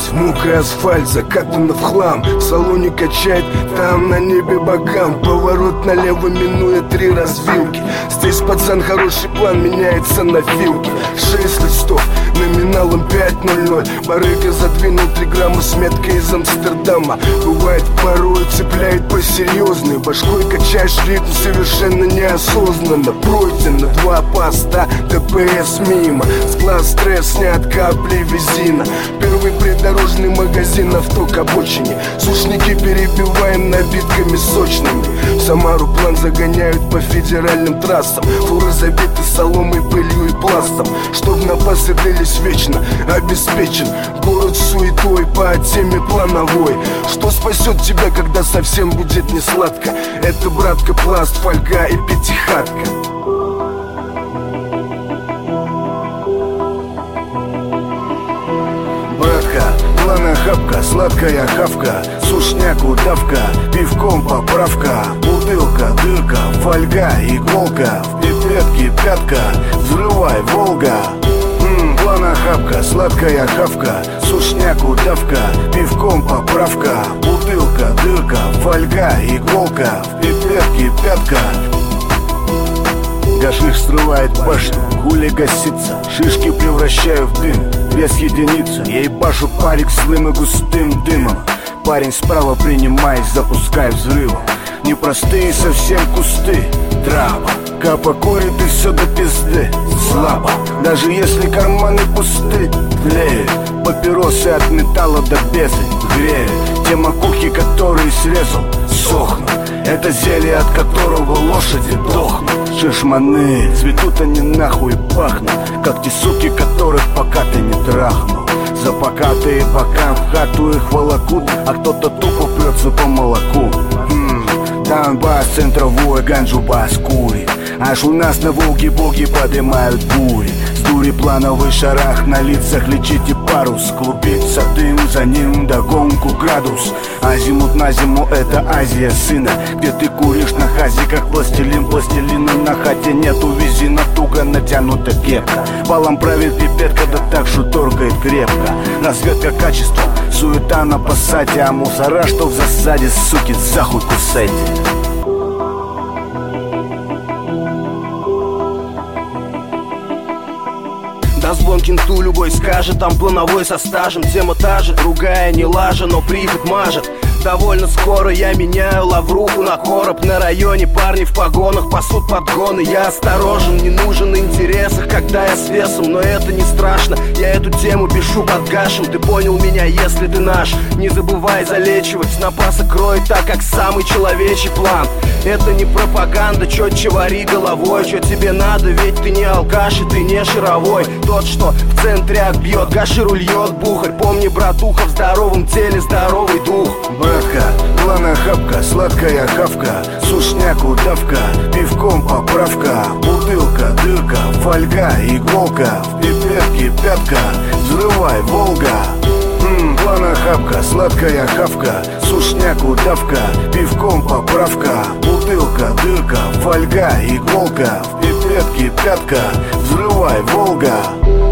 Путь, мокрый асфальт, закатан в хлам. В салоне качает, там на небе богам. Поворот налево, минуя 3 развилки. Здесь, пацан, хороший план меняется на филке. 6 листов, номиналом 5:00. Барыга задвинул 3 грамма с меткой из Амстердама. Бывает порой цепляет посерьезнее. Башкой качаешь ритм совершенно неосознанно. Пройдено 2 поста, ДПС мимо. С глаз стресс снят капли визина. Первый придорожный магазин, авто к обочине. Сушники перебиваем набитками сочными. В Самару план загоняют по федеральным трассам. Фуры забиты соломой, пылью и пластом. Чтоб напасы длились вечно, обеспечен город суетой по теме плановой. Что спасет тебя, когда совсем будет не сладко? Это, братка, пласт, фольга и пятихатка. Братка, плана хапка, сладкая хавка. Сушняк, удавка, пивком поправка. Бутылка, дырка, фольга, иголка. В пипетке пятка, взрывай, Волга. Плана хапка, сладкая хавка. Сушняк, удавка, пивком поправка. Бутылка, дырка, фольга, иголка. В пипетке пятка. Гашиш срывает башню, хули гасится. Шишки превращаю в дым, без единицы. Я ебашу парик слым и густым дымом. Парень справа, принимаясь, запускай взрывом. Непростые совсем кусты, трава. Капа курит и все до пизды, слабо. Даже если карманы пусты, тлеют папиросы от металла до безы, греют те макухи, которые срезал, сохнут. Это зелье, от которого лошади дохнут. Шишманы, цветут они нахуй и пахнут, как те суки, которых пока ты не трахнул. За покатые бокам в хату их волокут, а кто-то тупо прется по молоку. Там бас центровой, ганджу бас курит. Аж у нас на Волге боги поднимают бури. С дури плановый шарах, на лицах лечите парус. Клубится дым, за ним догонку градус. Азимут на зиму, это Азия, сына. Где ты куришь на хазе, как пластилин. Пластилина на хате нету, визина туго натянута кепка. Балом правит пипетка, да так, что торгает крепко. Разведка качества, суета на пассате. А мусора, что в засаде, суки, захуй кусайте. Дозвон кенту любой скажет, там плановой со стажем. Тема та же, другая не лажа, но прихоть мажет. Довольно скоро я меняю лавруху на короб. На районе парни в погонах пасут подгоны. Я осторожен, не нужен в интересах, когда я с весом. Но это не страшно, я эту тему пишу под гашем. Ты понял меня, если ты наш. Не забывай залечивать, напасы кроет так, как самый человечий план. Это не пропаганда, четче вари головой. Что тебе надо, ведь ты не алкаш и ты не шаровой. Тот, что в центре бьет, гаширу льет бухарь. Помни, братуха, в здоровом теле здоровый дух. Братка, плана хапка, сладкая хавка. Сушняк, удавка, пивком поправка. Бутылка, дырка, фольга, иголка. В пипетке пятка, взрывай, Волга. Плана хапка, сладкая хавка. Сушняк, удавка, пивком поправка. Бутылка, дырка, фольга, иголка. В пипетке пятка, взрывай, Волга.